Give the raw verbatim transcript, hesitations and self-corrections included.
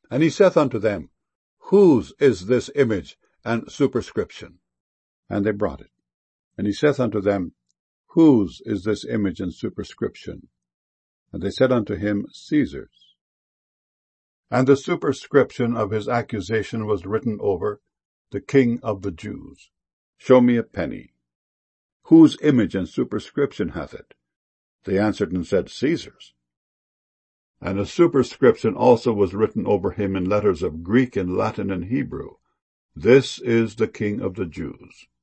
And he saith unto them, Whose is this image and superscription? And they brought it. And he saith unto them, Whose is this image and superscription? And they said unto him, Caesar's. And the superscription of his accusation was written over, The King of the Jews. Show me a penny. Whose image and superscription hath it? They answered and said, Caesar's. And a superscription also was written over him in letters of Greek and Latin and Hebrew, This is the King of the Jews.